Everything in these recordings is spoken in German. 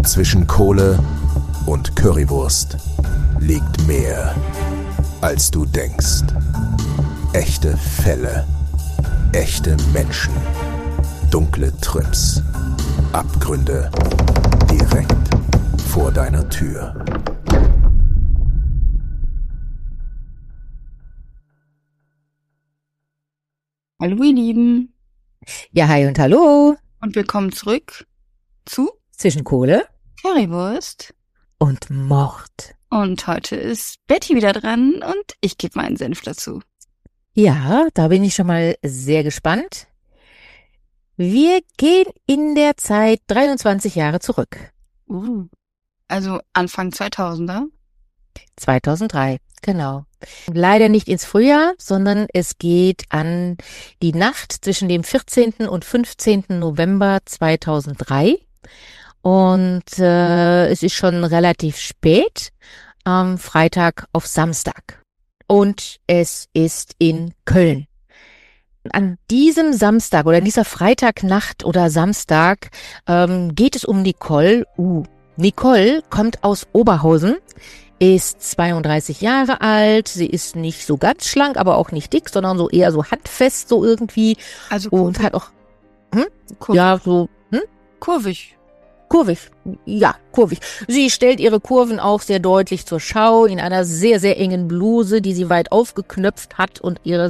zwischen Kohle und Currywurst liegt mehr, als du denkst. Echte Fälle, echte Menschen, dunkle Trips, Abgründe direkt vor deiner Tür. Hallo ihr Lieben Ja, hi und hallo. und willkommen zurück zu Zwischen Kohle Currywurst. und Mord. Und heute ist Betty wieder dran und ich gebe meinen Senf dazu. Ja, da bin ich schon mal sehr gespannt. Wir gehen in der Zeit 23 Jahre zurück. Also Anfang 2000er. 2003, genau. Leider nicht ins Frühjahr, sondern es geht an die Nacht zwischen dem 14. und 15. November 2003. Und es ist schon relativ spät, am Freitag auf Samstag. Und es ist in Köln. An diesem Samstag oder dieser Freitagnacht oder Samstag geht es um Nicole. Nicole kommt aus Oberhausen, ist 32 Jahre alt. Sie ist nicht so ganz schlank, aber auch nicht dick, sondern so eher so handfest so irgendwie. Also Und hat auch, kurvig. ja, so, Kurvig. kurvig. Ja, kurvig. Sie stellt ihre Kurven auch sehr deutlich zur Schau in einer sehr, sehr engen Bluse, die sie weit aufgeknöpft hat und ihre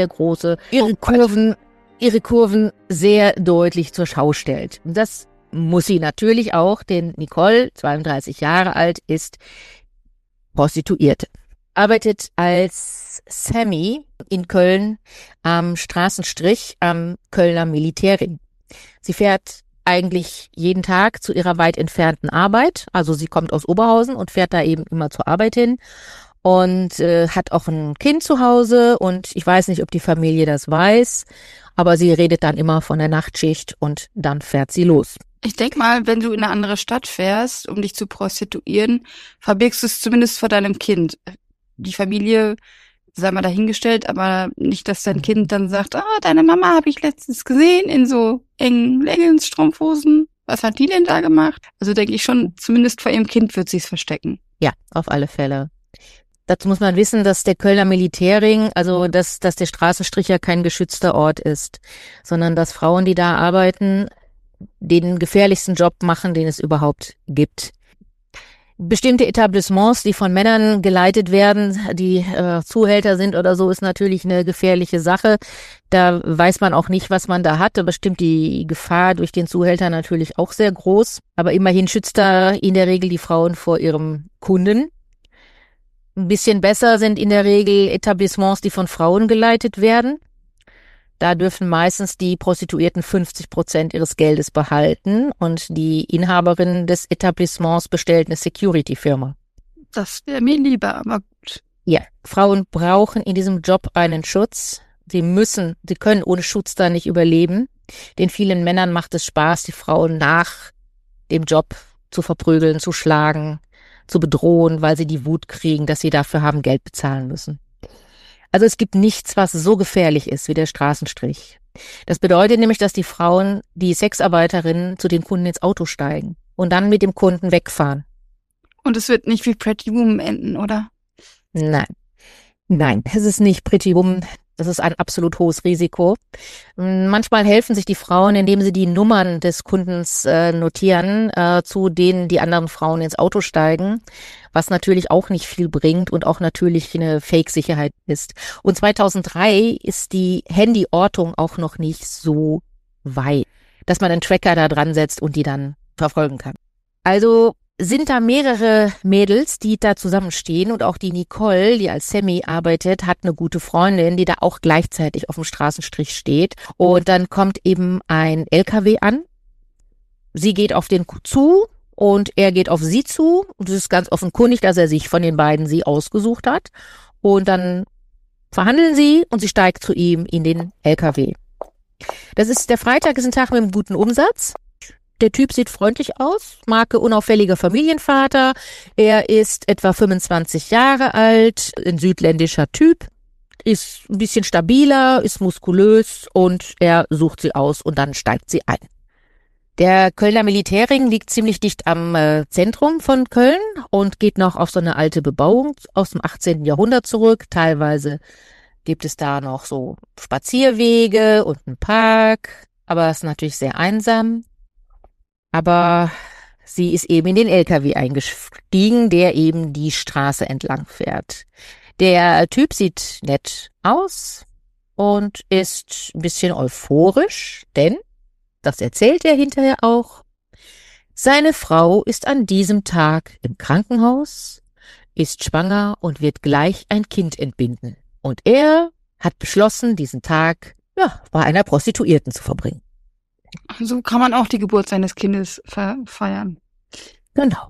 Kurven sehr deutlich zur Schau stellt. Und das muss sie natürlich auch, denn Nicole, 32 Jahre alt, ist Prostituierte. Arbeitet als Sammy in Köln am Straßenstrich am Kölner Militärring. Sie fährt eigentlich jeden Tag zu ihrer weit entfernten Arbeit. Also sie kommt aus Oberhausen und fährt da eben immer zur Arbeit hin und hat auch ein Kind zu Hause und ich weiß nicht, ob die Familie das weiß, aber sie redet dann immer von der Nachtschicht und dann fährt sie los. Ich denk mal, wenn du in eine andere Stadt fährst, um dich zu prostituieren, verbirgst du es zumindest vor deinem Kind. Die Familie, sei mal dahingestellt, aber nicht, dass dein Kind dann sagt, deine Mama habe ich letztens gesehen in so engen Leggings-Strumpfhosen. Was hat die denn da gemacht? Also denke ich schon, zumindest vor ihrem Kind wird sie es verstecken. Ja, auf alle Fälle. Dazu muss man wissen, dass der Kölner Militärring, also dass der Straßenstrich ja kein geschützter Ort ist, sondern dass Frauen, die da arbeiten, den gefährlichsten Job machen, den es überhaupt gibt. Bestimmte Etablissements, die von Männern geleitet werden, die Zuhälter sind oder so, ist natürlich eine gefährliche Sache. Da weiß man auch nicht, was man da hat. Da bestimmt die Gefahr durch den Zuhälter natürlich auch sehr groß. Aber immerhin schützt da in der Regel die Frauen vor ihrem Kunden. Ein bisschen besser sind in der Regel Etablissements, die von Frauen geleitet werden. Da dürfen meistens die Prostituierten 50% ihres Geldes behalten und die Inhaberin des Etablissements bestellt eine Security-Firma. Das wäre mir lieber, aber gut. Ja, Frauen brauchen in diesem Job einen Schutz. Sie können ohne Schutz da nicht überleben. Den vielen Männern macht es Spaß, die Frauen nach dem Job zu verprügeln, zu schlagen, zu bedrohen, weil sie die Wut kriegen, dass sie dafür haben Geld bezahlen müssen. Also es gibt nichts, was so gefährlich ist wie der Straßenstrich. Das bedeutet nämlich, dass die Frauen, die Sexarbeiterinnen, zu den Kunden ins Auto steigen und dann mit dem Kunden wegfahren. Und es wird nicht wie Pretty Woman enden, oder? Nein, es ist nicht Pretty Woman. Das ist ein absolut hohes Risiko. Manchmal helfen sich die Frauen, indem sie die Nummern des Kundens notieren, zu denen die anderen Frauen ins Auto steigen, was natürlich auch nicht viel bringt und auch natürlich eine Fake-Sicherheit ist. Und 2003 ist die Handyortung auch noch nicht so weit, dass man einen Tracker da dran setzt und die dann verfolgen kann. Also sind da mehrere Mädels, die da zusammenstehen und auch die Nicole, die als Sammy arbeitet, hat eine gute Freundin, die da auch gleichzeitig auf dem Straßenstrich steht. Und dann kommt eben ein LKW an. Sie geht auf den zu und er geht auf sie zu. Und es ist ganz offenkundig, dass er sich von den beiden sie ausgesucht hat. Und dann verhandeln sie und sie steigt zu ihm in den LKW. Der Freitag ist ein Tag mit einem guten Umsatz. Der Typ sieht freundlich aus, Marke unauffälliger Familienvater. Er ist etwa 25 Jahre alt, ein südländischer Typ, ist ein bisschen stabiler, ist muskulös und er sucht sie aus und dann steigt sie ein. Der Kölner Militärring liegt ziemlich dicht am Zentrum von Köln und geht noch auf so eine alte Bebauung aus dem 18. Jahrhundert zurück. Teilweise gibt es da noch so Spazierwege und einen Park, aber es ist natürlich sehr einsam. Aber sie ist eben in den LKW eingestiegen, der eben die Straße entlang fährt. Der Typ sieht nett aus und ist ein bisschen euphorisch, denn, das erzählt er hinterher auch, seine Frau ist an diesem Tag im Krankenhaus, ist schwanger und wird gleich ein Kind entbinden. Und er hat beschlossen, diesen Tag bei einer Prostituierten zu verbringen. So kann man auch die Geburt seines Kindes feiern. Genau.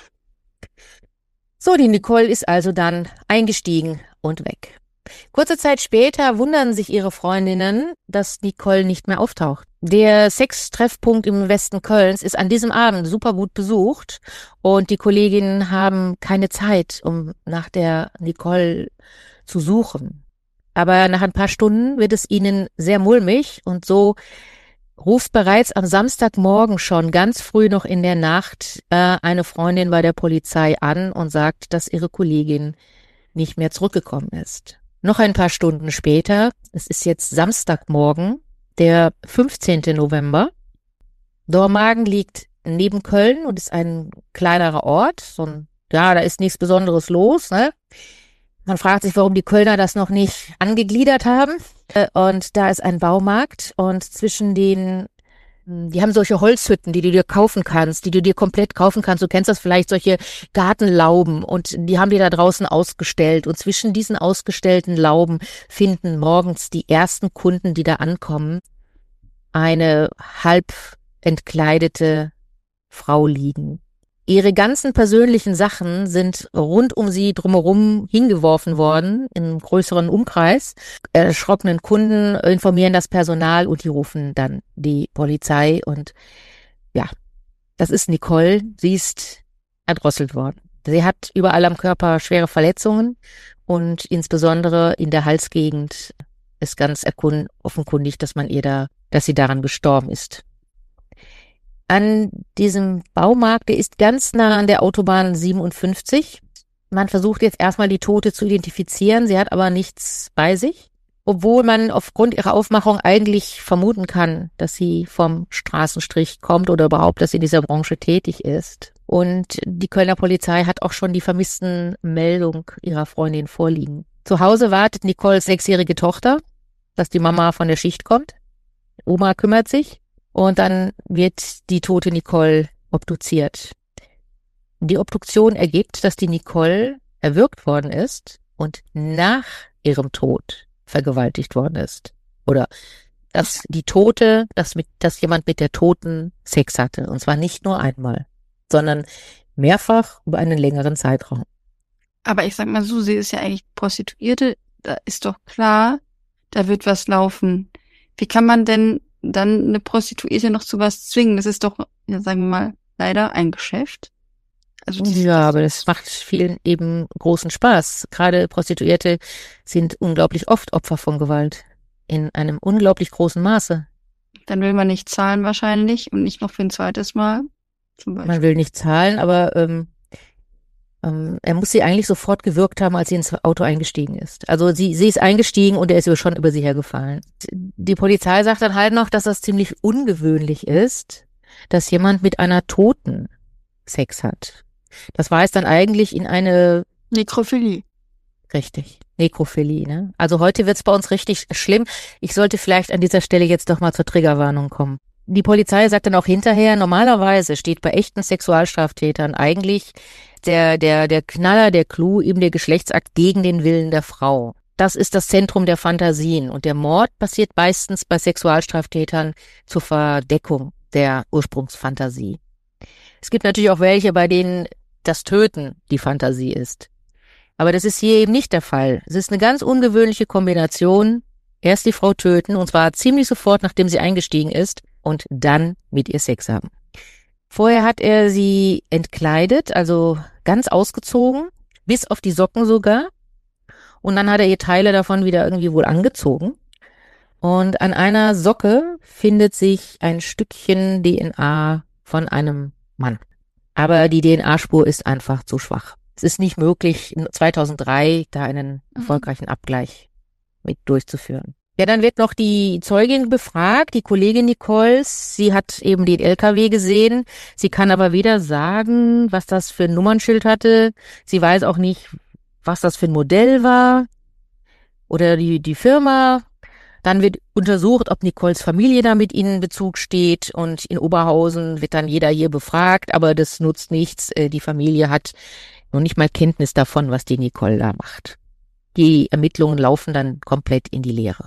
So, die Nicole ist also dann eingestiegen und weg. Kurze Zeit später wundern sich ihre Freundinnen, dass Nicole nicht mehr auftaucht. Der Sextreffpunkt im Westen Kölns ist an diesem Abend super gut besucht und die Kolleginnen haben keine Zeit, um nach der Nicole zu suchen. Aber nach ein paar Stunden wird es ihnen sehr mulmig und so ruft bereits am Samstagmorgen schon ganz früh noch in der Nacht eine Freundin bei der Polizei an und sagt, dass ihre Kollegin nicht mehr zurückgekommen ist. Noch ein paar Stunden später, es ist jetzt Samstagmorgen, der 15. November. Dormagen liegt neben Köln und ist ein kleinerer Ort. Da ist nichts Besonderes los, ne? Man fragt sich, warum die Kölner das noch nicht angegliedert haben. Und da ist ein Baumarkt und zwischen die haben solche Holzhütten, die du dir kaufen kannst, die du dir komplett kaufen kannst. Du kennst das vielleicht, solche Gartenlauben und die haben die da draußen ausgestellt. Und zwischen diesen ausgestellten Lauben finden morgens die ersten Kunden, die da ankommen, eine halb entkleidete Frau liegen. Ihre ganzen persönlichen Sachen sind rund um sie drumherum hingeworfen worden, in einem größeren Umkreis. Erschrockenen Kunden informieren das Personal und die rufen dann die Polizei. Und ja, das ist Nicole. Sie ist erdrosselt worden. Sie hat überall am Körper schwere Verletzungen und insbesondere in der Halsgegend ist ganz offenkundig, dass sie daran gestorben ist. An diesem Baumarkt, der ist ganz nah an der Autobahn 57. Man versucht jetzt erstmal die Tote zu identifizieren, sie hat aber nichts bei sich, obwohl man aufgrund ihrer Aufmachung eigentlich vermuten kann, dass sie vom Straßenstrich kommt oder überhaupt, dass sie in dieser Branche tätig ist. Und die Kölner Polizei hat auch schon die vermissten Meldung ihrer Freundin vorliegen. Zu Hause wartet Nicoles 6-jährige Tochter, dass die Mama von der Schicht kommt. Oma kümmert sich. Und dann wird die tote Nicole obduziert. Die Obduktion ergibt, dass die Nicole erwürgt worden ist und nach ihrem Tod vergewaltigt worden ist. Oder dass dass jemand mit der Toten Sex hatte. Und zwar nicht nur einmal, sondern mehrfach über einen längeren Zeitraum. Aber ich sag mal so, sie ist ja eigentlich Prostituierte. Da ist doch klar, da wird was laufen. Wie kann man denn dann eine Prostituierte noch zu was zwingen? Das ist doch, ja, sagen wir mal, leider ein Geschäft. Also aber das macht vielen eben großen Spaß. Gerade Prostituierte sind unglaublich oft Opfer von Gewalt. In einem unglaublich großen Maße. Dann will man nicht zahlen wahrscheinlich und nicht noch für ein zweites Mal. Zum Beispiel. Man will nicht zahlen, aber er muss sie eigentlich sofort gewürgt haben, als sie ins Auto eingestiegen ist. Also sie ist eingestiegen und er ist schon über sie hergefallen. Die Polizei sagt dann halt noch, dass das ziemlich ungewöhnlich ist, dass jemand mit einer Toten Sex hat. Das weist dann eigentlich in eine Nekrophilie. Richtig, Nekrophilie, ne? Also heute wird's bei uns richtig schlimm. Ich sollte vielleicht an dieser Stelle jetzt doch mal zur Triggerwarnung kommen. Die Polizei sagt dann auch hinterher, normalerweise steht bei echten Sexualstraftätern eigentlich der Knaller, der Clou, eben der Geschlechtsakt gegen den Willen der Frau. Das ist das Zentrum der Fantasien und der Mord passiert meistens bei Sexualstraftätern zur Verdeckung der Ursprungsfantasie. Es gibt natürlich auch welche, bei denen das Töten die Fantasie ist. Aber das ist hier eben nicht der Fall. Es ist eine ganz ungewöhnliche Kombination. Erst die Frau töten, und zwar ziemlich sofort, nachdem sie eingestiegen ist, und dann mit ihr Sex haben. Vorher hat er sie entkleidet, also ganz ausgezogen, bis auf die Socken sogar. Und dann hat er ihr Teile davon wieder irgendwie wohl angezogen. Und an einer Socke findet sich ein Stückchen DNA von einem Mann. Aber die DNA-Spur ist einfach zu schwach. Es ist nicht möglich, 2003 da einen erfolgreichen Abgleich mit durchzuführen. Ja, dann wird noch die Zeugin befragt, die Kollegin Nicoles. Sie hat eben den LKW gesehen. Sie kann aber weder sagen, was das für ein Nummernschild hatte. Sie weiß auch nicht, was das für ein Modell war oder die Firma. Dann wird untersucht, ob Nicoles Familie da mit ihnen in Bezug steht, und in Oberhausen wird dann jeder hier befragt, aber das nutzt nichts. Die Familie hat noch nicht mal Kenntnis davon, was die Nicole da macht. Die Ermittlungen laufen dann komplett in die Leere.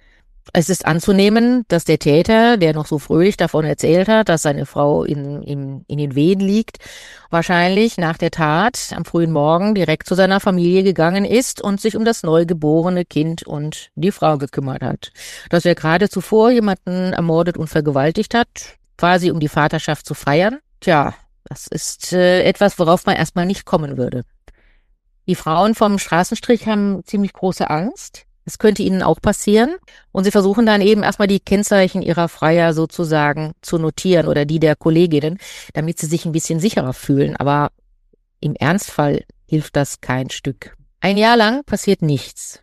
Es ist anzunehmen, dass der Täter, der noch so fröhlich davon erzählt hat, dass seine Frau in den Wehen liegt, wahrscheinlich nach der Tat am frühen Morgen direkt zu seiner Familie gegangen ist und sich um das neugeborene Kind und die Frau gekümmert hat. Dass er gerade zuvor jemanden ermordet und vergewaltigt hat, quasi um die Vaterschaft zu feiern, tja, das ist etwas, worauf man erstmal nicht kommen würde. Die Frauen vom Straßenstrich haben ziemlich große Angst. Es könnte ihnen auch passieren. Und sie versuchen dann eben erstmal die Kennzeichen ihrer Freier sozusagen zu notieren oder die der Kolleginnen, damit sie sich ein bisschen sicherer fühlen. Aber im Ernstfall hilft das kein Stück. Ein Jahr lang passiert nichts.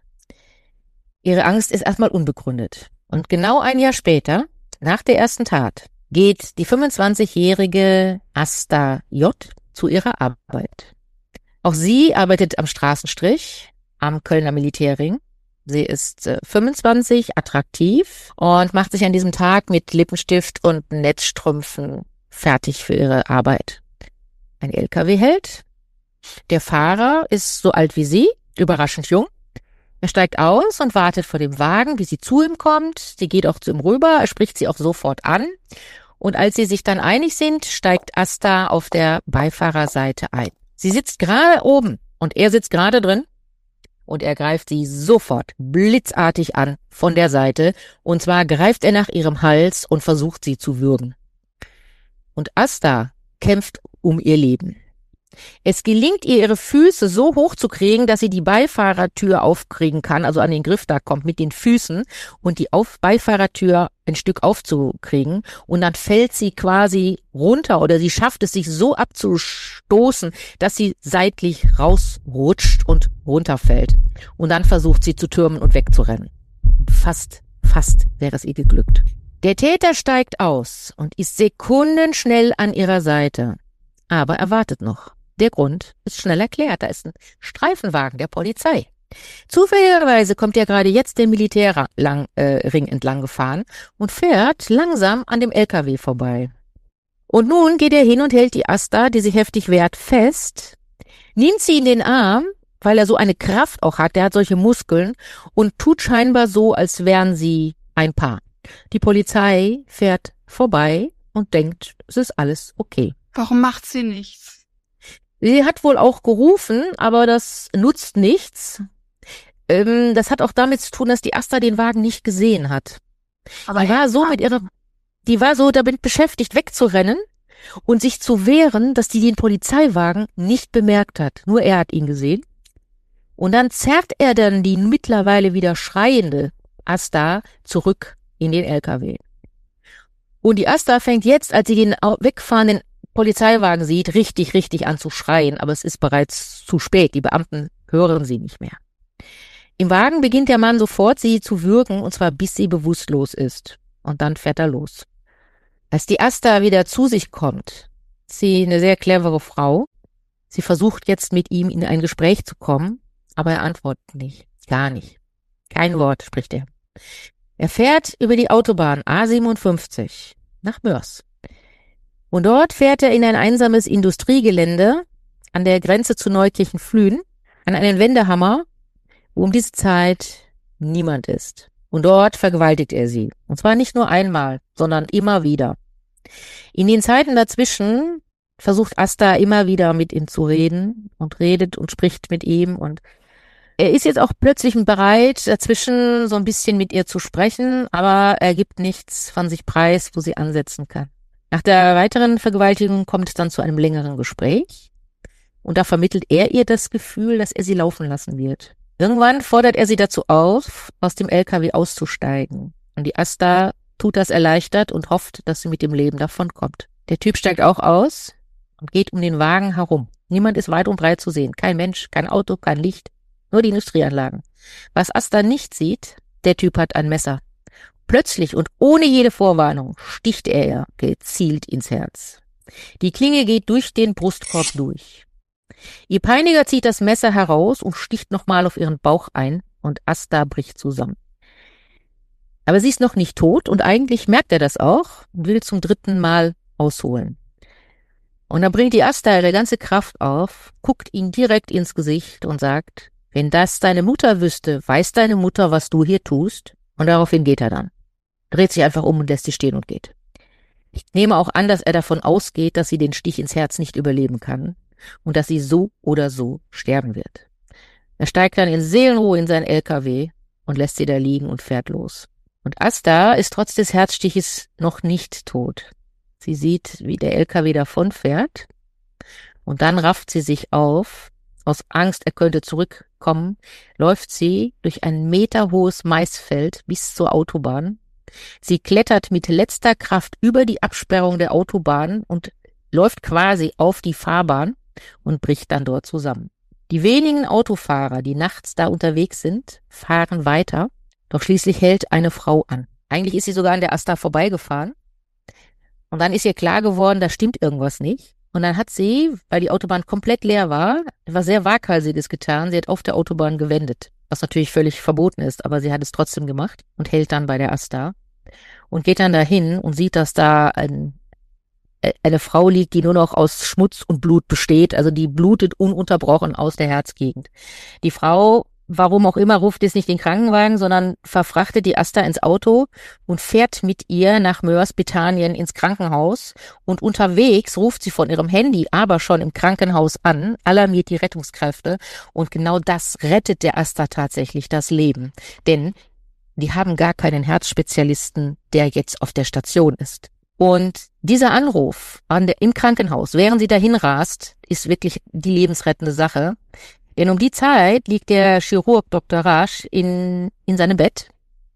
Ihre Angst ist erstmal unbegründet. Und genau ein Jahr später, nach der ersten Tat, geht die 25-jährige Asta J. zu ihrer Arbeit. Auch sie arbeitet am Straßenstrich, am Kölner Militärring. Sie ist 25, attraktiv und macht sich an diesem Tag mit Lippenstift und Netzstrümpfen fertig für ihre Arbeit. Ein LKW hält. Der Fahrer ist so alt wie sie, überraschend jung. Er steigt aus und wartet vor dem Wagen, bis sie zu ihm kommt. Sie geht auch zu ihm rüber, er spricht sie auch sofort an. Und als sie sich dann einig sind, steigt Asta auf der Beifahrerseite ein. Sie sitzt gerade oben und er sitzt gerade drin. Und er greift sie sofort blitzartig an von der Seite. Und zwar greift er nach ihrem Hals und versucht sie zu würgen. Und Asta kämpft um ihr Leben. Es gelingt ihr, ihre Füße so hoch zu kriegen, dass sie die Beifahrertür aufkriegen kann, also an den Griff da kommt mit den Füßen und die Beifahrertür ein Stück aufzukriegen. Und dann fällt sie quasi runter oder sie schafft es, sich so abzustoßen, dass sie seitlich rausrutscht und runterfällt. Und dann versucht sie zu türmen und wegzurennen. Fast wäre es ihr geglückt. Der Täter steigt aus und ist sekundenschnell an ihrer Seite. Aber er wartet noch. Der Grund ist schnell erklärt. Da ist ein Streifenwagen der Polizei. Zufälligerweise kommt ja gerade jetzt der Militärring entlang gefahren und fährt langsam an dem LKW vorbei. Und nun geht er hin und hält die Asta, die sich heftig wehrt, fest, nimmt sie in den Arm, weil er so eine Kraft auch hat, der hat solche Muskeln, und tut scheinbar so, als wären sie ein Paar. Die Polizei fährt vorbei und denkt, es ist alles okay. Warum macht sie nichts? Sie hat wohl auch gerufen, aber das nutzt nichts. Das hat auch damit zu tun, dass die Asta den Wagen nicht gesehen hat. Aber die war so damit beschäftigt, wegzurennen und sich zu wehren, dass die den Polizeiwagen nicht bemerkt hat. Nur er hat ihn gesehen. Und dann zerrt er dann die mittlerweile wieder schreiende Asta zurück in den LKW. Und die Asta fängt jetzt, als sie den wegfahrenden Polizeiwagen sieht, richtig an zu schreien, aber es ist bereits zu spät. Die Beamten hören sie nicht mehr. Im Wagen beginnt der Mann sofort, sie zu würgen, und zwar bis sie bewusstlos ist. Und dann fährt er los. Als die Asta wieder zu sich kommt, ist sie eine sehr clevere Frau. Sie versucht jetzt mit ihm in ein Gespräch zu kommen, aber er antwortet nicht. Gar nicht. Kein Wort spricht er. Er fährt über die Autobahn A57 nach Moers. Und dort fährt er in ein einsames Industriegelände an der Grenze zu Neukirchen-Flühen an einen Wendehammer, wo um diese Zeit niemand ist. Und dort vergewaltigt er sie. Und zwar nicht nur einmal, sondern immer wieder. In den Zeiten dazwischen versucht Asta immer wieder mit ihm zu reden und redet und spricht mit ihm. Und er ist jetzt auch plötzlich bereit, dazwischen so ein bisschen mit ihr zu sprechen, aber er gibt nichts von sich preis, wo sie ansetzen kann. Nach der weiteren Vergewaltigung kommt es dann zu einem längeren Gespräch und da vermittelt er ihr das Gefühl, dass er sie laufen lassen wird. Irgendwann fordert er sie dazu auf, aus dem LKW auszusteigen. Und die Asta tut das erleichtert und hofft, dass sie mit dem Leben davonkommt. Der Typ steigt auch aus und geht um den Wagen herum. Niemand ist weit und breit zu sehen. Kein Mensch, kein Auto, kein Licht, nur die Industrieanlagen. Was Asta nicht sieht, der Typ hat ein Messer. Plötzlich und ohne jede Vorwarnung sticht er ihr gezielt ins Herz. Die Klinge geht durch den Brustkorb durch. Ihr Peiniger zieht das Messer heraus und sticht nochmal auf ihren Bauch ein und Asta bricht zusammen. Aber sie ist noch nicht tot und eigentlich merkt er das auch und will zum 3. Mal ausholen. Und dann bringt die Asta ihre ganze Kraft auf, guckt ihn direkt ins Gesicht und sagt, wenn das deine Mutter wüsste, weiß deine Mutter, was du hier tust? Und daraufhin geht er dann. Dreht sich einfach um und lässt sie stehen und geht. Ich nehme auch an, dass er davon ausgeht, dass sie den Stich ins Herz nicht überleben kann und dass sie so oder so sterben wird. Er steigt dann in Seelenruhe in sein LKW und lässt sie da liegen und fährt los. Und Asta ist trotz des Herzstiches noch nicht tot. Sie sieht, wie der LKW davonfährt und dann rafft sie sich auf. Aus Angst, er könnte zurückkommen, läuft sie durch ein meterhohes Maisfeld bis zur Autobahn. Sie klettert mit letzter Kraft über die Absperrung der Autobahn und läuft quasi auf die Fahrbahn und bricht dann dort zusammen. Die wenigen Autofahrer, die nachts da unterwegs sind, fahren weiter, doch schließlich hält eine Frau an. Eigentlich ist sie sogar an der Asta vorbeigefahren und dann ist ihr klar geworden, da stimmt irgendwas nicht. Und dann hat sie, weil die Autobahn komplett leer war, etwas sehr Waghalsiges getan. Sie hat auf der Autobahn gewendet, was natürlich völlig verboten ist, aber sie hat es trotzdem gemacht und hält dann bei der Asta und geht dann dahin und sieht, dass da eine Frau liegt, die nur noch aus Schmutz und Blut besteht. Also die blutet ununterbrochen aus der Herzgegend. Die Frau, warum auch immer, ruft jetzt nicht den Krankenwagen, sondern verfrachtet die Asta ins Auto und fährt mit ihr nach Moers-Bethanien ins Krankenhaus. Und unterwegs ruft sie von ihrem Handy aber schon im Krankenhaus an, alarmiert die Rettungskräfte. Und genau das rettet der Asta tatsächlich das Leben. Denn die haben gar keinen Herzspezialisten, der jetzt auf der Station ist. Und dieser Anruf im Krankenhaus, während sie dahin rast, ist wirklich die lebensrettende Sache. Denn um die Zeit liegt der Chirurg Dr. Rasch in seinem Bett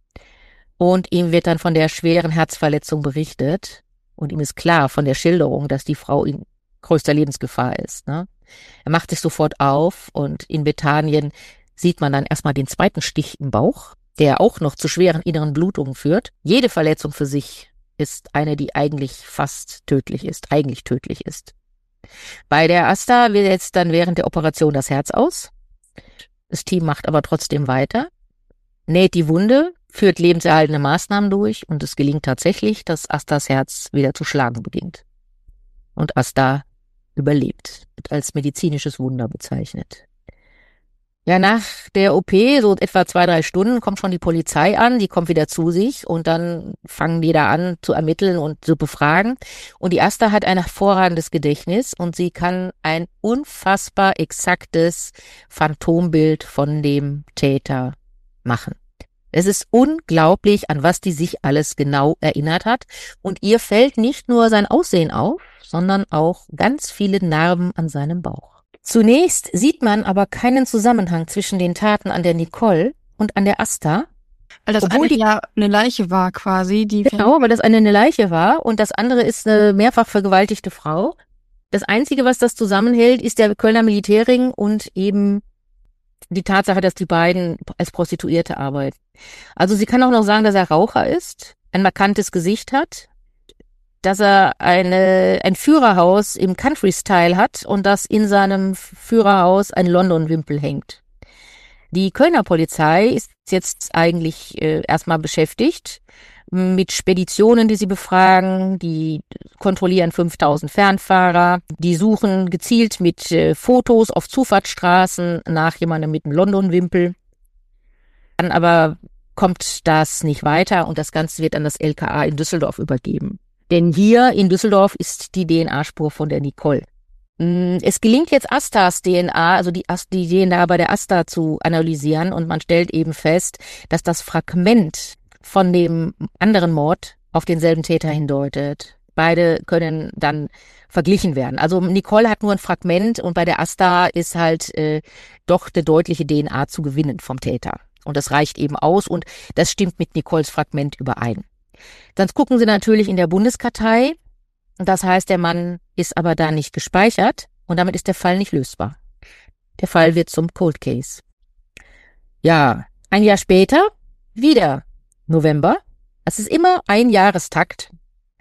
und ihm wird dann von der schweren Herzverletzung berichtet und ihm ist klar von der Schilderung, dass die Frau in größter Lebensgefahr ist. Ne? Er macht sich sofort auf und in Bethanien sieht man dann erstmal den 2. Stich im Bauch, der auch noch zu schweren inneren Blutungen führt. Jede Verletzung für sich ist eine, die eigentlich fast tödlich ist, eigentlich tödlich ist. Bei der Asta wird jetzt dann während der Operation das Herz aus. Das Team macht aber trotzdem weiter, näht die Wunde, führt lebenserhaltende Maßnahmen durch und es gelingt tatsächlich, dass Astas Herz wieder zu schlagen beginnt. Und Asta überlebt, wird als medizinisches Wunder bezeichnet. Ja, nach der OP, so etwa 2-3 Stunden, kommt schon die Polizei an, die kommt wieder zu sich und dann fangen die da an zu ermitteln und zu befragen. Und die Asta hat ein hervorragendes Gedächtnis und sie kann ein unfassbar exaktes Phantombild von dem Täter machen. Es ist unglaublich, an was die sich alles genau erinnert hat. Und ihr fällt nicht nur sein Aussehen auf, sondern auch ganz viele Narben an seinem Bauch. Zunächst sieht man aber keinen Zusammenhang zwischen den Taten an der Nicole und an der Asta. Weil das eine ja eine Leiche war quasi. Genau, weil das eine Leiche war und das andere ist eine mehrfach vergewaltigte Frau. Das Einzige, was das zusammenhält, ist der Kölner Militärring und eben die Tatsache, dass die beiden als Prostituierte arbeiten. Also sie kann auch noch sagen, dass er Raucher ist, ein markantes Gesicht hat, dass er ein Führerhaus im Country-Style hat und dass in seinem Führerhaus ein London-Wimpel hängt. Die Kölner Polizei ist jetzt eigentlich erstmal beschäftigt mit Speditionen, die sie befragen, die kontrollieren 5000 Fernfahrer, die suchen gezielt mit Fotos auf Zufahrtsstraßen nach jemandem mit einem London-Wimpel. Dann aber kommt das nicht weiter und das Ganze wird an das LKA in Düsseldorf übergeben. Denn hier in Düsseldorf ist die DNA-Spur von der Nicole. Es gelingt jetzt Astas DNA, also die DNA bei der Asta zu analysieren und man stellt eben fest, dass das Fragment von dem anderen Mord auf denselben Täter hindeutet. beide können dann verglichen werden. Also Nicole hat nur ein Fragment und bei der Asta ist halt doch eine deutliche DNA zu gewinnen vom Täter. Und das reicht eben aus und das stimmt mit Nicoles Fragment überein. Dann gucken sie natürlich in der Bundeskartei. Das heißt, der Mann ist aber da nicht gespeichert und damit ist der Fall nicht lösbar. Der Fall wird zum Cold Case. Ja, ein Jahr später, wieder November. Es ist immer ein Jahrestakt.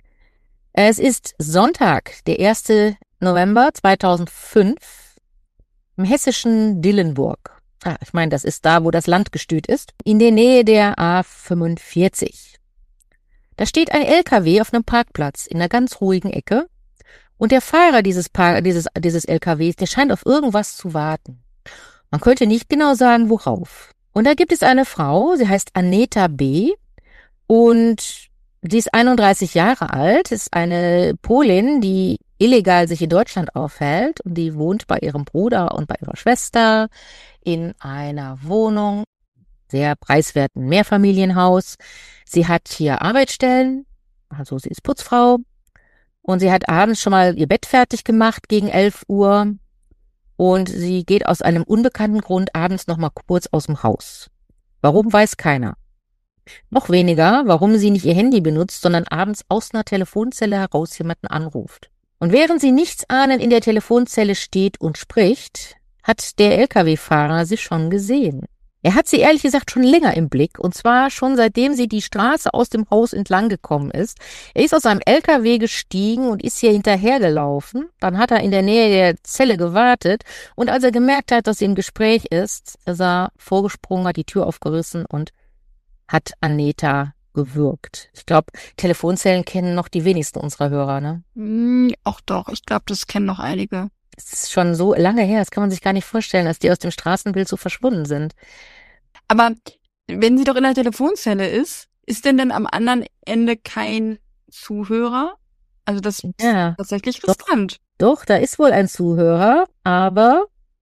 Es ist Sonntag, der 1. November 2005 im hessischen Dillenburg. Ich meine, das ist da, wo das Landgestüt ist, in der Nähe der A45. Da steht ein LKW auf einem Parkplatz in einer ganz ruhigen Ecke und der Fahrer dieses LKWs, der scheint auf irgendwas zu warten. Man könnte nicht genau sagen, worauf. Und da gibt es eine Frau, sie heißt Aneta B. und sie ist 31 Jahre alt, ist eine Polin, die illegal sich in Deutschland aufhält und die wohnt bei ihrem Bruder und bei ihrer Schwester in einer Wohnung, sehr preiswerten Mehrfamilienhaus. Sie hat hier Arbeitsstellen, also sie ist Putzfrau und sie hat abends schon mal ihr Bett fertig gemacht gegen 11 Uhr und sie geht aus einem unbekannten Grund abends noch mal kurz aus dem Haus. Warum, weiß keiner. Noch weniger, warum sie nicht ihr Handy benutzt, sondern abends aus einer Telefonzelle heraus jemanden anruft. Und während sie nichtsahnend in der Telefonzelle steht und spricht, hat der LKW-Fahrer sie schon gesehen. Er hat sie ehrlich gesagt schon länger im Blick, und zwar schon seitdem sie die Straße aus dem Haus entlang gekommen ist. Er ist aus seinem LKW gestiegen und ist hier hinterhergelaufen. Dann hat er in der Nähe der Zelle gewartet und als er gemerkt hat, dass sie im Gespräch ist, ist er vorgesprungen, hat die Tür aufgerissen und hat Aneta gewürgt. Ich glaube, Telefonzellen kennen noch die wenigsten unserer Hörer, ne? Auch doch, ich glaube, das kennen noch einige. Es ist schon so lange her, das kann man sich gar nicht vorstellen, dass die aus dem Straßenbild so verschwunden sind. Aber wenn sie doch in der Telefonzelle ist denn dann am anderen Ende kein Zuhörer? Also das ist tatsächlich riskant. Doch, da ist wohl ein Zuhörer, aber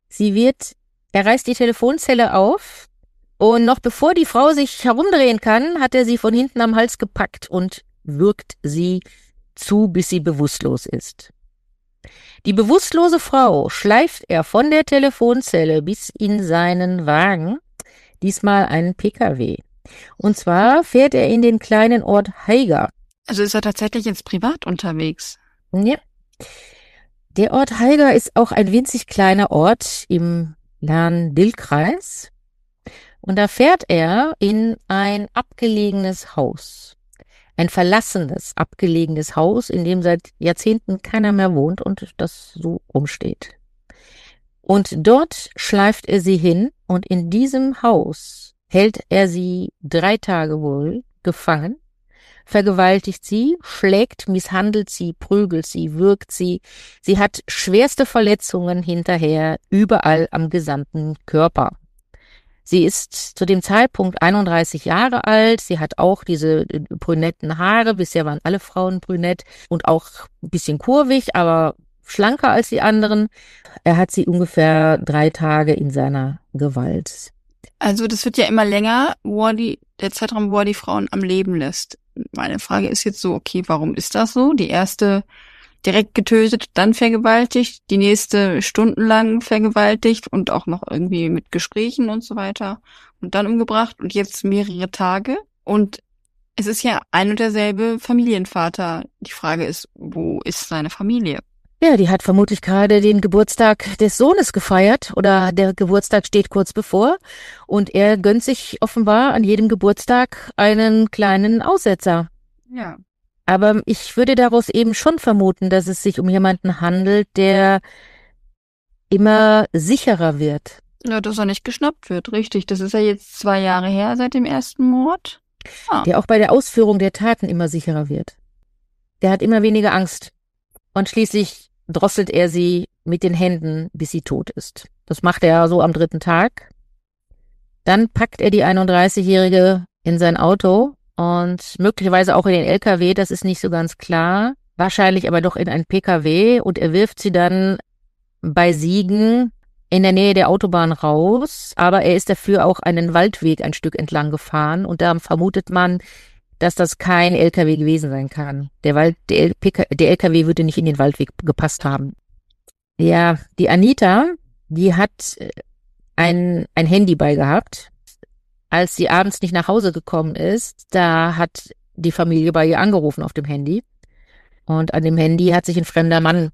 er reißt die Telefonzelle auf und noch bevor die Frau sich herumdrehen kann, hat er sie von hinten am Hals gepackt und würgt sie zu, bis sie bewusstlos ist. Die bewusstlose Frau schleift er von der Telefonzelle bis in seinen Wagen, diesmal einen PKW. Und zwar fährt er in den kleinen Ort Haiger. Also ist er tatsächlich jetzt privat unterwegs? Ja. Der Ort Haiger ist auch ein winzig kleiner Ort im Lahn-Dill-Kreis. Und da fährt er in ein abgelegenes Haus. Ein verlassenes, abgelegenes Haus, in dem seit Jahrzehnten keiner mehr wohnt und das so rumsteht. Und dort schleift er sie hin und in diesem Haus hält er sie 3 Tage wohl gefangen, vergewaltigt sie, schlägt, misshandelt sie, prügelt sie, würgt sie. Sie hat schwerste Verletzungen hinterher, überall am gesamten Körper. Sie ist zu dem Zeitpunkt 31 Jahre alt. Sie hat auch diese brünetten Haare. Bisher waren alle Frauen brünett und auch ein bisschen kurvig, aber schlanker als die anderen. Er hat sie ungefähr 3 Tage in seiner Gewalt. Also das wird ja immer länger, der Zeitraum, wo er die Frauen am Leben lässt. Meine Frage ist jetzt so, okay, warum ist das so? Die erste direkt getötet, dann vergewaltigt, die nächste stundenlang vergewaltigt und auch noch irgendwie mit Gesprächen und so weiter und dann umgebracht und jetzt mehrere Tage. Und es ist ja ein und derselbe Familienvater. Die Frage ist, wo ist seine Familie? Ja, die hat vermutlich gerade den Geburtstag des Sohnes gefeiert oder der Geburtstag steht kurz bevor und er gönnt sich offenbar an jedem Geburtstag einen kleinen Aussetzer. Ja. Aber ich würde daraus eben schon vermuten, dass es sich um jemanden handelt, der immer sicherer wird. Ja, dass er nicht geschnappt wird, richtig. Das ist ja jetzt 2 Jahre her seit dem ersten Mord. Der auch bei der Ausführung der Taten immer sicherer wird. Der hat immer weniger Angst. Und schließlich drosselt er sie mit den Händen, bis sie tot ist. Das macht er so am 3. Tag. Dann packt er die 31-Jährige in sein Auto und möglicherweise auch in den LKW, das ist nicht so ganz klar. Wahrscheinlich aber doch in einen PKW und er wirft sie dann bei Siegen in der Nähe der Autobahn raus. Aber er ist dafür auch einen Waldweg ein Stück entlang gefahren und da vermutet man, dass das kein LKW gewesen sein kann. Der LKW würde nicht in den Waldweg gepasst haben. Ja, die Anita, die hat ein Handy bei gehabt. Als sie abends nicht nach Hause gekommen ist, da hat die Familie bei ihr angerufen auf dem Handy. Und an dem Handy hat sich ein fremder Mann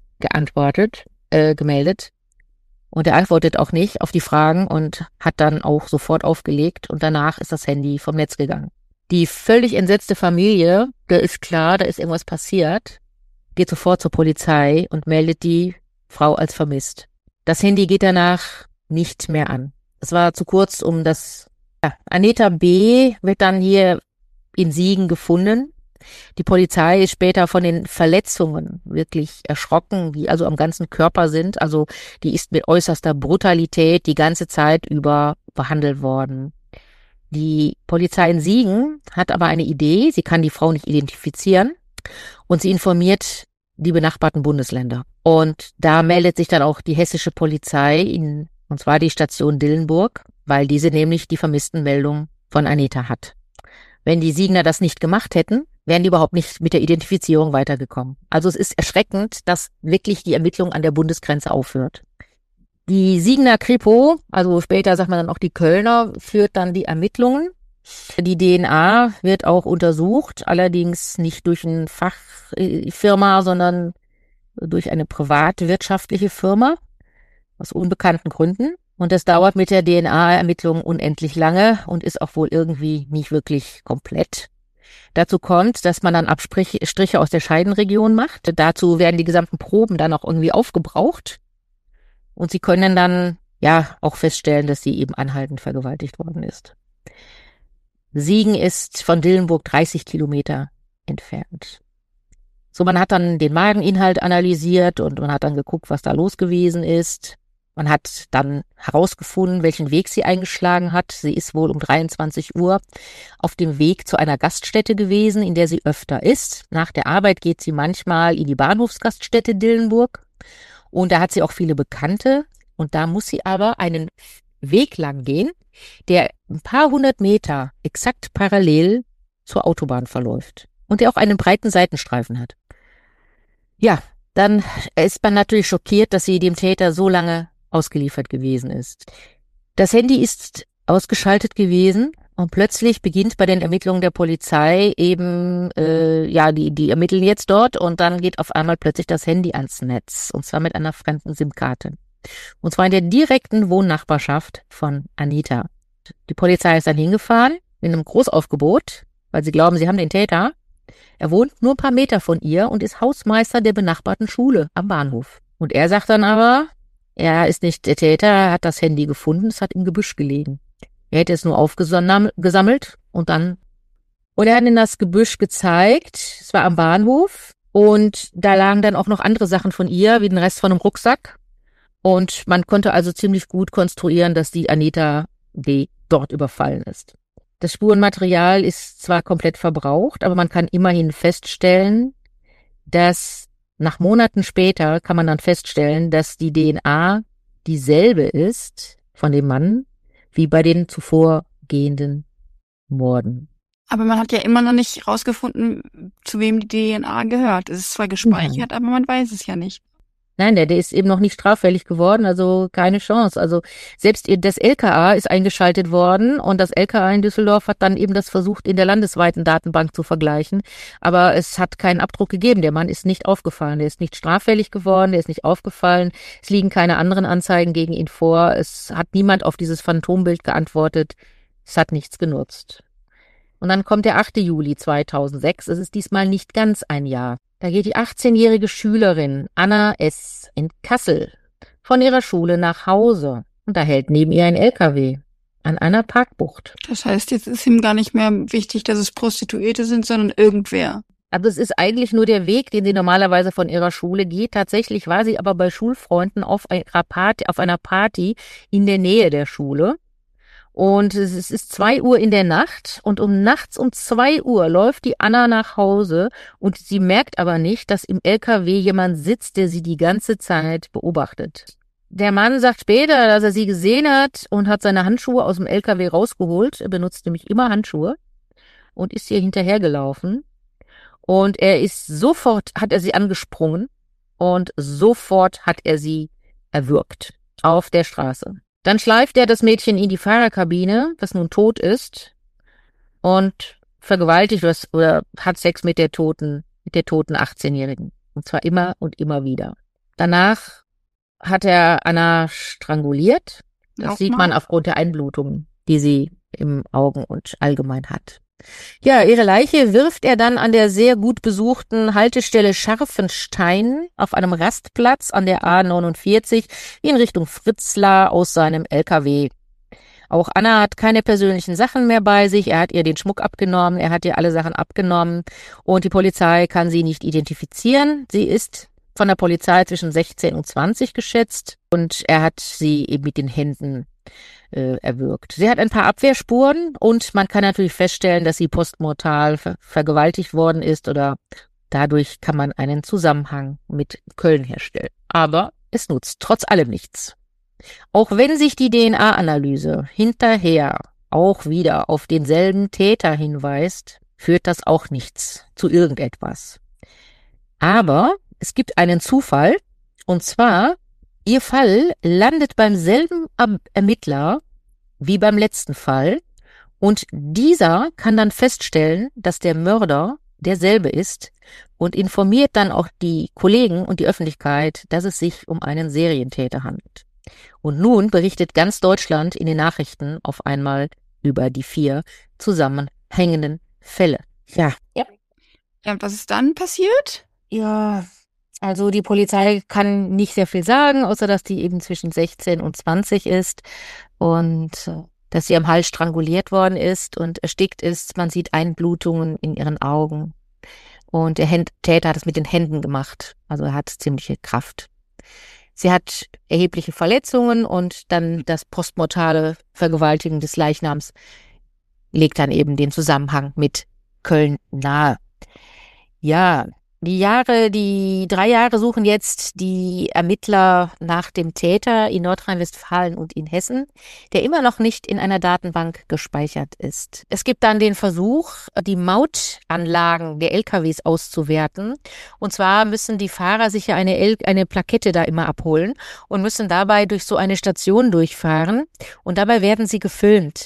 gemeldet. Und er antwortet auch nicht auf die Fragen und hat dann auch sofort aufgelegt. Und danach ist das Handy vom Netz gegangen. Die völlig entsetzte Familie, da ist klar, da ist irgendwas passiert, geht sofort zur Polizei und meldet die Frau als vermisst. Das Handy geht danach nicht mehr an. Es war zu kurz, um das... Ja, Anita B. wird dann hier in Siegen gefunden. Die Polizei ist später von den Verletzungen wirklich erschrocken, die also am ganzen Körper sind. Also die ist mit äußerster Brutalität die ganze Zeit über behandelt worden. Die Polizei in Siegen hat aber eine Idee. Sie kann die Frau nicht identifizieren und sie informiert die benachbarten Bundesländer. Und da meldet sich dann auch die hessische Polizei, und zwar die Station Dillenburg, weil diese nämlich die Vermisstenmeldung von Anita hat. Wenn die Siegener das nicht gemacht hätten, wären die überhaupt nicht mit der Identifizierung weitergekommen. Also es ist erschreckend, dass wirklich die Ermittlung an der Bundesgrenze aufhört. Die Siegener Kripo, also später sagt man dann auch die Kölner, führt dann die Ermittlungen. Die DNA wird auch untersucht, allerdings nicht durch eine Fachfirma, sondern durch eine privatwirtschaftliche Firma, aus unbekannten Gründen. Und das dauert mit der DNA-Ermittlung unendlich lange und ist auch wohl irgendwie nicht wirklich komplett. Dazu kommt, dass man dann Abstriche aus der Scheidenregion macht. Dazu werden die gesamten Proben dann auch irgendwie aufgebraucht. Und sie können dann ja auch feststellen, dass sie eben anhaltend vergewaltigt worden ist. Siegen ist von Dillenburg 30 Kilometer entfernt. So, man hat dann den Mageninhalt analysiert und man hat dann geguckt, was da los gewesen ist. Man hat dann herausgefunden, welchen Weg sie eingeschlagen hat. Sie ist wohl um 23 Uhr auf dem Weg zu einer Gaststätte gewesen, in der sie öfter ist. Nach der Arbeit geht sie manchmal in die Bahnhofsgaststätte Dillenburg. Und da hat sie auch viele Bekannte. Und da muss sie aber einen Weg lang gehen, der ein paar hundert Meter exakt parallel zur Autobahn verläuft. Und der auch einen breiten Seitenstreifen hat. Ja, dann ist man natürlich schockiert, dass sie dem Täter so lange ausgeliefert gewesen ist. Das Handy ist ausgeschaltet gewesen und plötzlich beginnt bei den Ermittlungen der Polizei eben, die ermitteln jetzt dort und dann geht auf einmal plötzlich das Handy ans Netz und zwar mit einer fremden SIM-Karte. Und zwar in der direkten Wohnnachbarschaft von Anita. Die Polizei ist dann hingefahren in einem Großaufgebot, weil sie glauben, sie haben den Täter. Er wohnt nur ein paar Meter von ihr und ist Hausmeister der benachbarten Schule am Bahnhof. Und er sagt dann aber, er ist nicht der Täter, er hat das Handy gefunden, es hat im Gebüsch gelegen. Er hätte es nur aufgesammelt und er hat in das Gebüsch gezeigt, es war am Bahnhof und da lagen dann auch noch andere Sachen von ihr, wie den Rest von einem Rucksack. Und man konnte also ziemlich gut konstruieren, dass die Anita D. dort überfallen ist. Das Spurenmaterial ist zwar komplett verbraucht, aber man kann immerhin feststellen, dass nach Monaten später kann man dann feststellen, dass die DNA dieselbe ist von dem Mann wie bei den zuvorgehenden Morden. Aber man hat ja immer noch nicht rausgefunden, zu wem die DNA gehört. Es ist zwar gespeichert, aber man weiß es ja nicht. Nein, der ist eben noch nicht straffällig geworden, also keine Chance. Also selbst das LKA ist eingeschaltet worden und das LKA in Düsseldorf hat dann eben das versucht, in der landesweiten Datenbank zu vergleichen. Aber es hat keinen Abdruck gegeben. Der Mann ist nicht aufgefallen. Der ist nicht straffällig geworden, der ist nicht aufgefallen. Es liegen keine anderen Anzeigen gegen ihn vor. Es hat niemand auf dieses Phantombild geantwortet. Es hat nichts genutzt. Und dann kommt der 8. Juli 2006. Es ist diesmal nicht ganz ein Jahr. Da geht die 18-jährige Schülerin Anna S. in Kassel von ihrer Schule nach Hause und da hält neben ihr ein LKW an einer Parkbucht. Das heißt, jetzt ist ihm gar nicht mehr wichtig, dass es Prostituierte sind, sondern irgendwer. Also es ist eigentlich nur der Weg, den sie normalerweise von ihrer Schule geht. Tatsächlich war sie aber bei Schulfreunden auf einer Party in der Nähe der Schule. Und es ist 2 Uhr in der Nacht und nachts um 2 Uhr läuft die Anna nach Hause und sie merkt aber nicht, dass im LKW jemand sitzt, der sie die ganze Zeit beobachtet. Der Mann sagt später, dass er sie gesehen hat und hat seine Handschuhe aus dem LKW rausgeholt. Er benutzt nämlich immer Handschuhe. und ist ihr hinterhergelaufen. Und hat er sie angesprungen und sofort hat er sie erwürgt auf der Straße. Dann schleift er das Mädchen in die Fahrerkabine, das nun tot ist, und vergewaltigt oder hat Sex mit der toten 18-Jährigen. Und zwar immer und immer wieder. Danach hat er Anna stranguliert. Das sieht man aufgrund der Einblutungen, die sie im Augen und allgemein hat. Ja, ihre Leiche wirft er dann an der sehr gut besuchten Haltestelle Scharfenstein auf einem Rastplatz an der A49 in Richtung Fritzlar aus seinem LKW. Auch Anna hat keine persönlichen Sachen mehr bei sich. Er hat ihr den Schmuck abgenommen, er hat ihr alle Sachen abgenommen und die Polizei kann sie nicht identifizieren. Sie ist von der Polizei zwischen 16 und 20 geschätzt und er hat sie eben mit den Händen erwürgt. Sie hat ein paar Abwehrspuren und man kann natürlich feststellen, dass sie postmortal vergewaltigt worden ist oder dadurch kann man einen Zusammenhang mit Köln herstellen. Aber es nutzt trotz allem nichts. Auch wenn sich die DNA-Analyse hinterher auch wieder auf denselben Täter hinweist, führt das auch nichts zu irgendetwas. Aber es gibt einen Zufall, und zwar, ihr Fall landet beim selben Ermittler wie beim letzten Fall und dieser kann dann feststellen, dass der Mörder derselbe ist und informiert dann auch die Kollegen und die Öffentlichkeit, dass es sich um einen Serientäter handelt. Und nun berichtet ganz Deutschland in den Nachrichten auf einmal über die 4 zusammenhängenden Fälle. Ja. Ja, und was ist dann passiert? Ja, also die Polizei kann nicht sehr viel sagen, außer dass die eben zwischen 16 und 20 ist und dass sie am Hals stranguliert worden ist und erstickt ist. Man sieht Einblutungen in ihren Augen. Und der Täter hat es mit den Händen gemacht. Also er hat ziemliche Kraft. Sie hat erhebliche Verletzungen und dann das postmortale Vergewaltigen des Leichnams legt dann eben den Zusammenhang mit Köln nahe. Ja, die 3 Jahre suchen jetzt die Ermittler nach dem Täter in Nordrhein-Westfalen und in Hessen, der immer noch nicht in einer Datenbank gespeichert ist. Es gibt dann den Versuch, die Mautanlagen der LKWs auszuwerten. Und zwar müssen die Fahrer sich ja eine Plakette da immer abholen und müssen dabei durch so eine Station durchfahren. Und dabei werden sie gefilmt.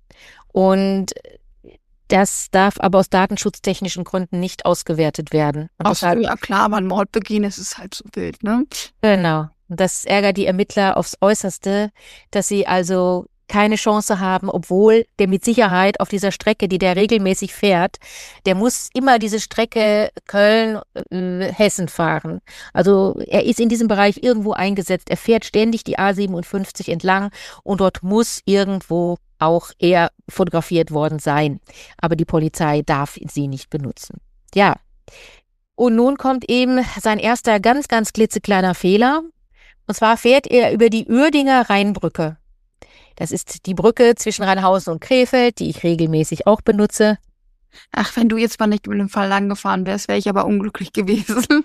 Und das darf aber aus datenschutztechnischen Gründen nicht ausgewertet werden. Und ja klar, beim Mord begehen, es ist halt so wild, ne? Genau. Das ärgert die Ermittler aufs Äußerste, dass sie also keine Chance haben, obwohl der mit Sicherheit auf dieser Strecke, die der regelmäßig fährt, der muss immer diese Strecke Köln-Hessen fahren. Also er ist in diesem Bereich irgendwo eingesetzt. Er fährt ständig die A57 entlang und dort muss irgendwo auch er fotografiert worden sein. Aber die Polizei darf sie nicht benutzen. Ja. Und nun kommt eben sein erster ganz, ganz klitzekleiner Fehler. Und zwar fährt er über die Uerdinger Rheinbrücke. Das ist die Brücke zwischen Rheinhausen und Krefeld, die ich regelmäßig auch benutze. Ach, wenn du jetzt mal nicht mit dem Fall lang gefahren wärst, wäre ich aber unglücklich gewesen.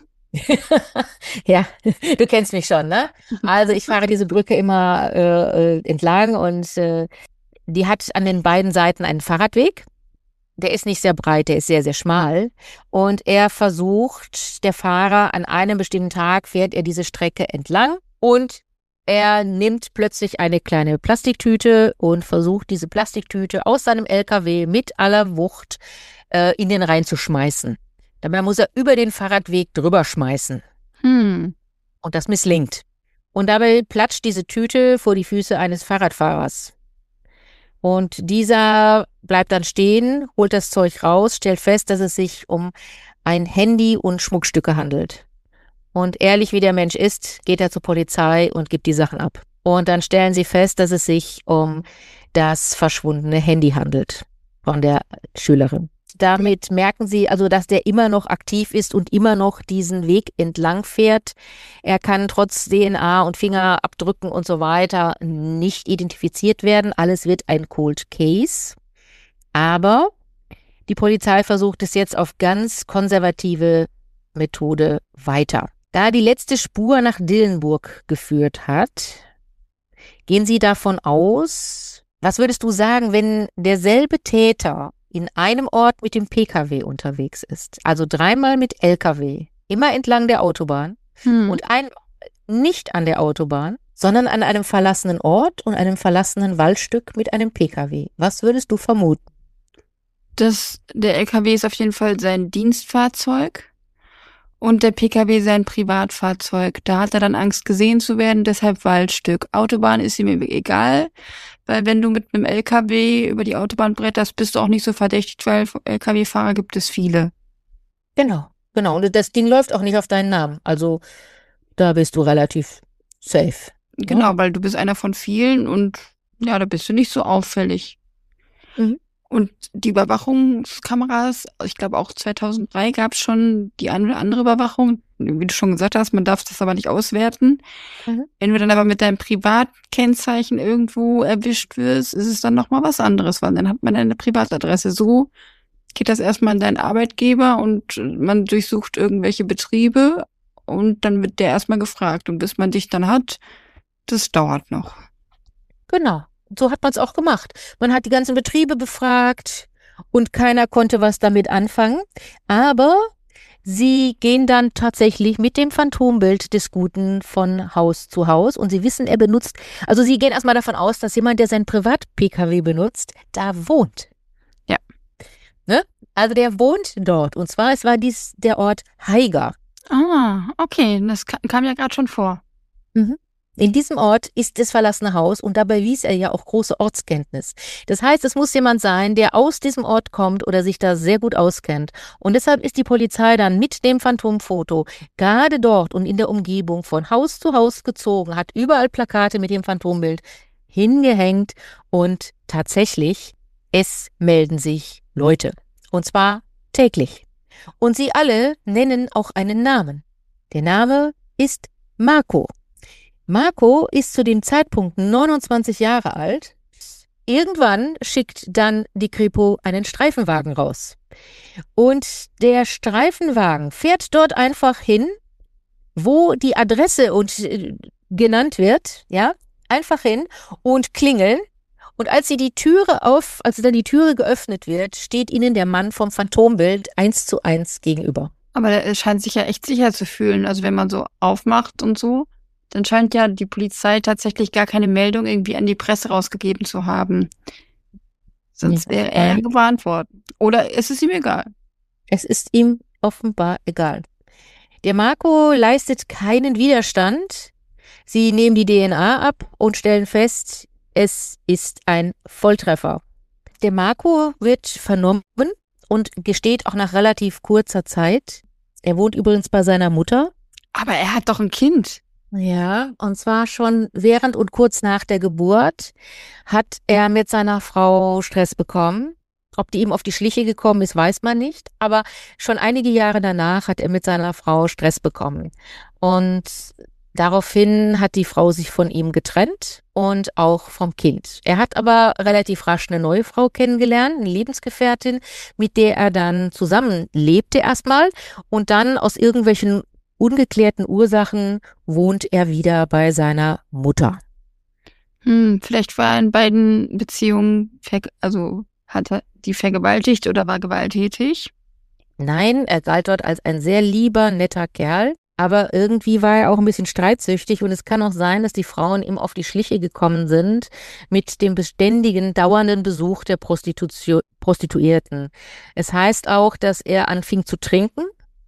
Ja, du kennst mich schon, ne? Also ich fahre diese Brücke immer entlang und die hat an den beiden Seiten einen Fahrradweg. Der ist nicht sehr breit, der ist sehr, sehr schmal. Und der Fahrer, an einem bestimmten Tag fährt er diese Strecke entlang und er nimmt plötzlich eine kleine Plastiktüte und versucht, diese Plastiktüte aus seinem LKW mit aller Wucht in den Rhein zu schmeißen. Dabei muss er über den Fahrradweg drüber schmeißen. Und das misslingt. Und dabei platscht diese Tüte vor die Füße eines Fahrradfahrers. Und dieser bleibt dann stehen, holt das Zeug raus, stellt fest, dass es sich um ein Handy und Schmuckstücke handelt. Und ehrlich wie der Mensch ist, geht er zur Polizei und gibt die Sachen ab. Und dann stellen sie fest, dass es sich um das verschwundene Handy handelt von der Schülerin. Damit merken sie also, dass der immer noch aktiv ist und immer noch diesen Weg entlang fährt. Er kann trotz DNA und Fingerabdrücken und so weiter nicht identifiziert werden. Alles wird ein Cold Case. Aber die Polizei versucht es jetzt auf ganz konservative Methode weiter. Da die letzte Spur nach Dillenburg geführt hat, gehen sie davon aus, was würdest du sagen, wenn derselbe Täter in einem Ort mit dem Pkw unterwegs ist, also 3-mal mit Lkw, immer entlang der Autobahn und einmal nicht an der Autobahn, sondern an einem verlassenen Ort und einem verlassenen Waldstück mit einem Pkw. Was würdest du vermuten? Der LKW ist auf jeden Fall sein Dienstfahrzeug und der Pkw sein Privatfahrzeug. Da hat er dann Angst, gesehen zu werden, deshalb Waldstück. Autobahn ist ihm egal, weil wenn du mit einem LKW über die Autobahn bretterst, bist du auch nicht so verdächtig, weil LKW-Fahrer gibt es viele. Genau. Und das Ding läuft auch nicht auf deinen Namen. Also da bist du relativ safe. Genau, weil du bist einer von vielen und ja, da bist du nicht so auffällig. Mhm. Und die Überwachungskameras, ich glaube auch 2003 gab es schon die eine oder andere Überwachung. Wie du schon gesagt hast, man darf das aber nicht auswerten. Wenn du dann aber mit deinem Privatkennzeichen irgendwo erwischt wirst, ist es dann nochmal was anderes, weil dann hat man eine Privatadresse. So geht das erstmal an deinen Arbeitgeber und man durchsucht irgendwelche Betriebe und dann wird der erstmal gefragt. Und bis man dich dann hat, das dauert noch. Genau. So hat man es auch gemacht. Man hat die ganzen Betriebe befragt und keiner konnte was damit anfangen. Aber sie gehen dann tatsächlich mit dem Phantombild des Guten von Haus zu Haus und sie wissen, er benutzt, also sie gehen erstmal davon aus, dass jemand, der sein Privat-Pkw benutzt, da wohnt. Ja. Ne? Also der wohnt dort und zwar, es war der Ort Haiger. Ah, okay, das kam ja gerade schon vor. In diesem Ort ist das verlassene Haus und dabei wies er ja auch große Ortskenntnis. Das heißt, es muss jemand sein, der aus diesem Ort kommt oder sich da sehr gut auskennt. Und deshalb ist die Polizei dann mit dem Phantomfoto gerade dort und in der Umgebung von Haus zu Haus gezogen, hat überall Plakate mit dem Phantombild hingehängt und tatsächlich, es melden sich Leute. Und zwar täglich. Und sie alle nennen auch einen Namen. Der Name ist Marco. Marco ist zu dem Zeitpunkt 29 Jahre alt. Irgendwann schickt dann die Kripo einen Streifenwagen raus. Und der Streifenwagen fährt dort einfach hin, wo die Adresse genannt wird, ja, einfach hin und klingeln. Und als dann die Türe geöffnet wird, steht ihnen der Mann vom Phantombild 1:1 gegenüber. Aber er scheint sich ja echt sicher zu fühlen. Also wenn man so aufmacht und so, dann scheint ja die Polizei tatsächlich gar keine Meldung irgendwie an die Presse rausgegeben zu haben. Sonst wäre er gewarnt worden. Oder ist es ihm egal? Es ist ihm offenbar egal. Der Marco leistet keinen Widerstand. Sie nehmen die DNA ab und stellen fest, es ist ein Volltreffer. Der Marco wird vernommen und gesteht auch nach relativ kurzer Zeit. Er wohnt übrigens bei seiner Mutter. Aber er hat doch ein Kind. Ja, und zwar schon während und kurz nach der Geburt hat er mit seiner Frau Stress bekommen. Ob die ihm auf die Schliche gekommen ist, weiß man nicht. Aber schon einige Jahre danach hat er mit seiner Frau Stress bekommen. Und daraufhin hat die Frau sich von ihm getrennt und auch vom Kind. Er hat aber relativ rasch eine neue Frau kennengelernt, eine Lebensgefährtin, mit der er dann zusammen lebte erstmal und dann aus irgendwelchen ungeklärten Ursachen wohnt er wieder bei seiner Mutter. Vielleicht war er in beiden Beziehungen, hat er die vergewaltigt oder war gewalttätig? Nein, er galt dort als ein sehr lieber, netter Kerl, aber irgendwie war er auch ein bisschen streitsüchtig und es kann auch sein, dass die Frauen ihm auf die Schliche gekommen sind mit dem beständigen, dauernden Besuch der Prostituierten. Es heißt auch, dass er anfing zu trinken.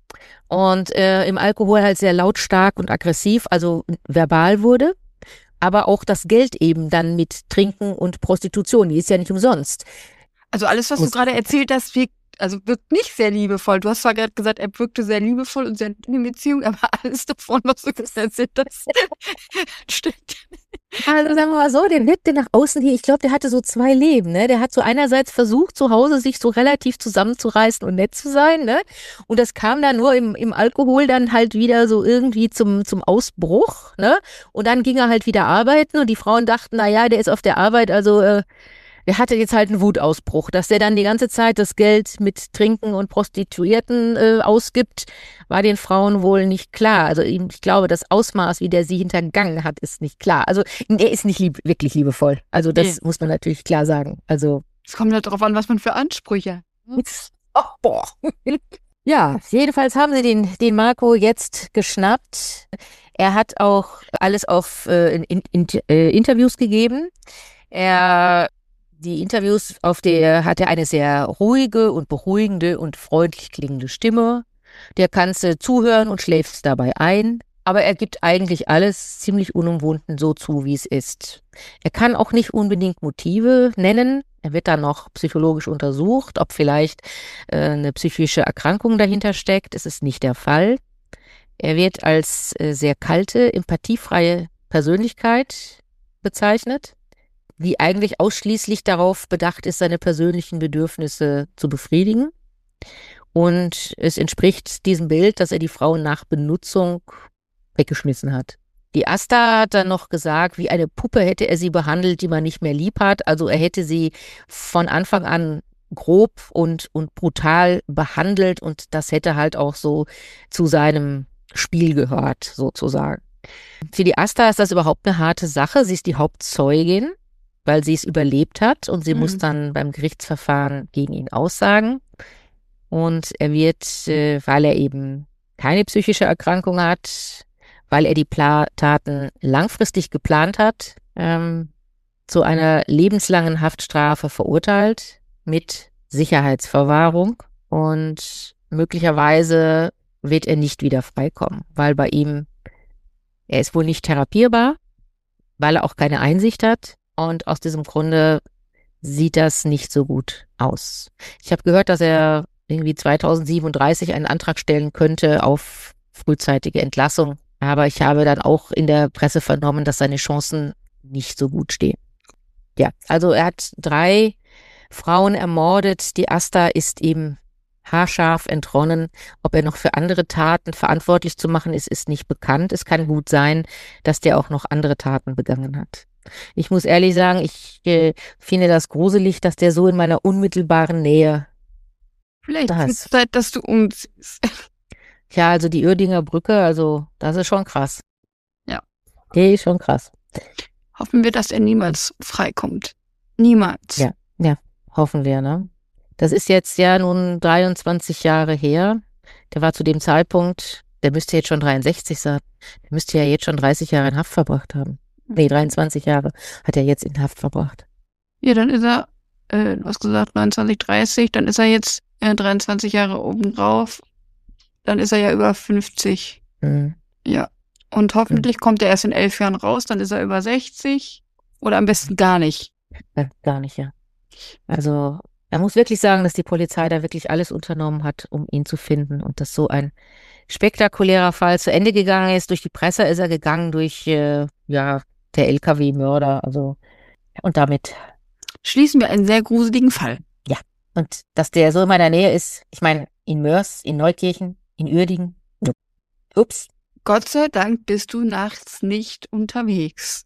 Und im Alkohol halt sehr lautstark und aggressiv, also verbal wurde, aber auch das Geld eben dann mit Trinken und Prostitution, die ist ja nicht umsonst. Also alles, was du gerade erzählt hast, wirkt nicht sehr liebevoll. Du hast zwar gerade gesagt, er wirkte sehr liebevoll und sehr in der Beziehung, aber alles davon, was du gerade erzählt hast, stimmt. Also sagen wir mal so, der wirkte nach außen hier, ich glaube, der hatte so 2 Leben, ne? Der hat so einerseits versucht, zu Hause sich so relativ zusammenzureißen und nett zu sein, ne? Und das kam dann nur im Alkohol dann halt wieder so irgendwie zum Ausbruch, ne? Und dann ging er halt wieder arbeiten und die Frauen dachten, na ja, der ist auf der Arbeit, also der hatte jetzt halt einen Wutausbruch, dass der dann die ganze Zeit das Geld mit Trinken und Prostituierten ausgibt, war den Frauen wohl nicht klar. Also ich glaube, das Ausmaß, wie der sie hintergangen hat, ist nicht klar. Also er ist nicht wirklich liebevoll. Also das muss man natürlich klar sagen. Also Es kommt halt darauf an, was man für Ansprüche hat. Oh, boah. Ja, jedenfalls haben sie den Marco jetzt geschnappt. Er hat auch alles auf Interviews gegeben. Die Interviews hat er eine sehr ruhige und beruhigende und freundlich klingende Stimme. Der kannst du zuhören und schläfst dabei ein. Aber er gibt eigentlich alles ziemlich unumwunden so zu, wie es ist. Er kann auch nicht unbedingt Motive nennen. Er wird dann noch psychologisch untersucht, ob vielleicht eine psychische Erkrankung dahinter steckt. Es ist nicht der Fall. Er wird als sehr kalte, empathiefreie Persönlichkeit bezeichnet, die eigentlich ausschließlich darauf bedacht ist, seine persönlichen Bedürfnisse zu befriedigen. Und es entspricht diesem Bild, dass er die Frauen nach Benutzung weggeschmissen hat. Die Asta hat dann noch gesagt, wie eine Puppe hätte er sie behandelt, die man nicht mehr lieb hat. Also er hätte sie von Anfang an grob und brutal behandelt und das hätte halt auch so zu seinem Spiel gehört, sozusagen. Für die Asta ist das überhaupt eine harte Sache. Sie ist die Hauptzeugin, weil sie es überlebt hat und sie muss dann beim Gerichtsverfahren gegen ihn aussagen. Und er wird, weil er eben keine psychische Erkrankung hat, weil er die Taten langfristig geplant hat, zu einer lebenslangen Haftstrafe verurteilt mit Sicherheitsverwahrung und möglicherweise wird er nicht wieder freikommen, weil bei ihm, er ist wohl nicht therapierbar, weil er auch keine Einsicht hat und aus diesem Grunde sieht das nicht so gut aus. Ich habe gehört, dass er irgendwie 2037 einen Antrag stellen könnte auf frühzeitige Entlassung. Aber ich habe dann auch in der Presse vernommen, dass seine Chancen nicht so gut stehen. Ja, also er hat 3 Frauen ermordet. Die Asta ist ihm haarscharf entronnen. Ob er noch für andere Taten verantwortlich zu machen ist, ist nicht bekannt. Es kann gut sein, dass der auch noch andere Taten begangen hat. Ich muss ehrlich sagen, ich finde das gruselig, dass der so in meiner unmittelbaren Nähe Vielleicht ist es Zeit, dass du umziehst. Ja, also die Uerdinger Brücke, also das ist schon krass. Ja. Die ist schon krass. Hoffen wir, dass er niemals freikommt. Niemals. Ja, hoffen wir, ne? Das ist jetzt ja nun 23 Jahre her. Der war zu dem Zeitpunkt, der müsste jetzt schon 63 sein. Der müsste ja jetzt schon 30 Jahre in Haft verbracht haben. Nee, 23 Jahre hat er jetzt in Haft verbracht. Ja, dann ist er, du hast gesagt 29, 30, dann ist er jetzt 23 Jahre obendrauf. Dann ist er ja über 50. Ja. Und hoffentlich kommt er erst in 11 Jahren raus, dann ist er über 60. Oder am besten gar nicht. Gar nicht, ja. Also, er muss wirklich sagen, dass die Polizei da wirklich alles unternommen hat, um ihn zu finden. Und dass so ein spektakulärer Fall zu Ende gegangen ist. Durch die Presse ist er gegangen, durch, der LKW-Mörder. Also, und damit schließen wir einen sehr gruseligen Fall. Ja. Und dass der so in meiner Nähe ist, ich meine, in Mörs, in Neukirchen, in Uerdingen. Ups. Gott sei Dank bist du nachts nicht unterwegs.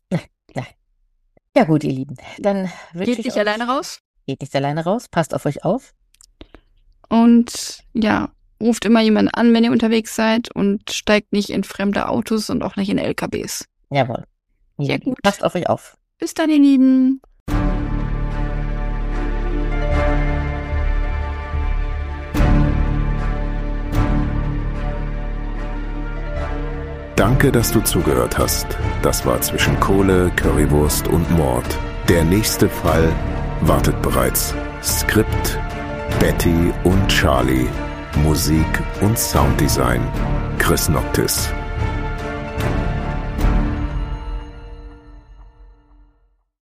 Ja gut, ihr Lieben. Dann Geht nicht alleine raus? Geht nicht alleine raus. Passt auf euch auf. Und ja, ruft immer jemanden an, wenn ihr unterwegs seid und steigt nicht in fremde Autos und auch nicht in LKWs. Jawohl. Ja, gut. Passt auf euch auf. Bis dann, ihr Lieben. Danke, dass du zugehört hast. Das war Zwischen Kohle, Currywurst und Mord. Der nächste Fall wartet bereits. Skript Betty und Charlie. Musik und Sounddesign Chris Noctis.